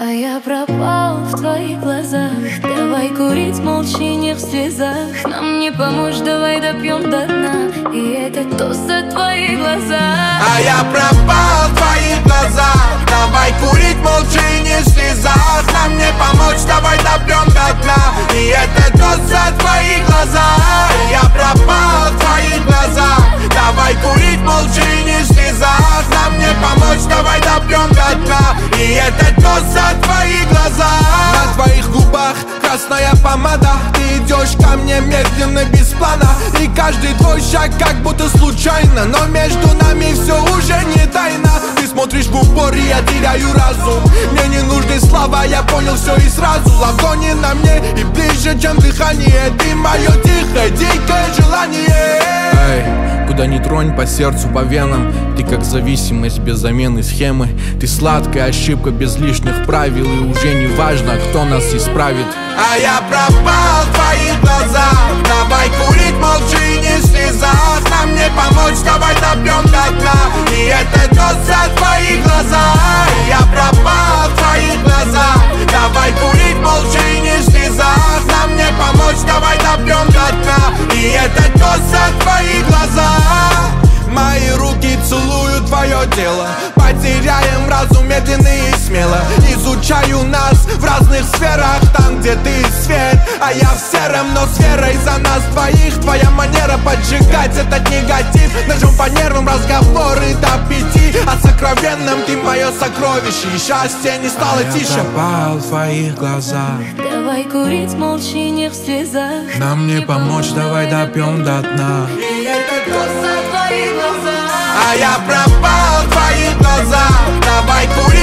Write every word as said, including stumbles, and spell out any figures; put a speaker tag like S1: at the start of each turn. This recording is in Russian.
S1: А я пропал в твоих глазах. Давай курить, молчи, не в слезах. Нам не помочь, давай допьем до дна. И это тост за твои глаза.
S2: А я пропал в твоих глазах. Давай курить, молчи, не в слезах. Нам не помочь, давай допьем до дна. И это тост за твои глаза. Я пропал в твоих глазах. Давай курить, молчи, не в слезах. Нам не помочь, давай допьем до дна. И это тост за твои глаза. На твоих губах красная помада. Ты идешь ко мне медленно, без плана. И каждый твой шаг как будто случайно. Но между нами все уже не тайна. Ты смотришь в упор, и я теряю разум. Мне не нужны слова, я понял все и сразу. Ладони на мне и ближе, чем дыхание. Ты мое тихое, дикое желание. Эй, куда ни тронь, по сердцу, по венам. Ты как зависимость без замены схемы. Ты сладкая ошибка без лишних правил. И уже не важно, кто нас исправит. А я пропал в твоих глазах. Давай курить, молчи, не в слезах. Нам не помочь, давай допьем до дна. И это тост за твои глаза. Я пропал в твоих глазах. Давай курить, молчи, не в слезах. Нам не помочь, давай допьем до дна. И это тост за твои глаза. Мои руки целуют твое тело. Потеряем разум медленно и смело. Изучаю нас в разных сферах. Там, где ты свет, а я в сером, но с верой за нас двоих. Твоя манера поджигать этот негатив. Ножом по нервам разговоры до пяти. О сокровенном ты мое сокровище. И счастье не стало а тише. Я пропал в твоих глазах.
S1: Давай курить, молчи, не в слезах.
S2: Нам не помочь, давай допьем до дна.
S1: И это тост за твои глаза.
S2: А я пропал в твоих глазах. Давай курить.